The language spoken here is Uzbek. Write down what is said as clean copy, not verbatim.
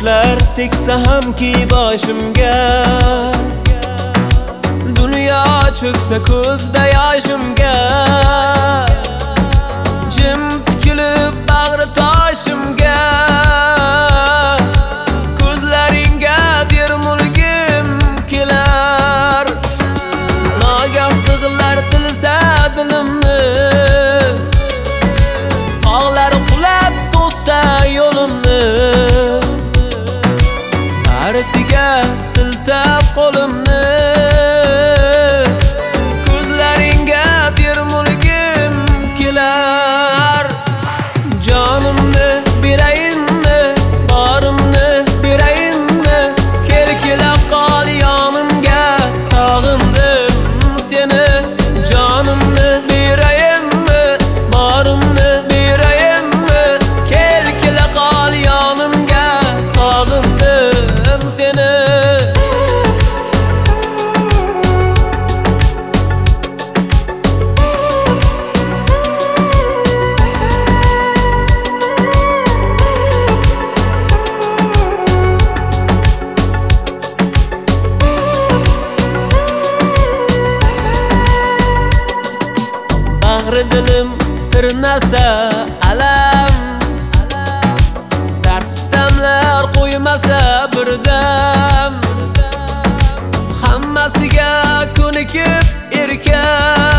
Qushlar teksa hamki boshimga, dunyo cho'ksa ko'zda yoshimga, jim tikilib bag'ri toshimga, ko'zlaringga termulgim kelar. Nagah tig'lar tilsa dilimni, tog'lar qulab to'ssa yo'limni, narsiga siltab qo'limni, ko'zlaringga termulgim kelar. Jonimni berayinmi, borimni berayinmi, kela qol yonimga, sog'indim seni. Jonimni berayinmi, borimni berayinmi, kela qol yonimga, sog'indim seni. Bag'ri dilim tirnasa alam, dard sitamlar qo'ymasa birdam, hammasiga ko'nikib erkam.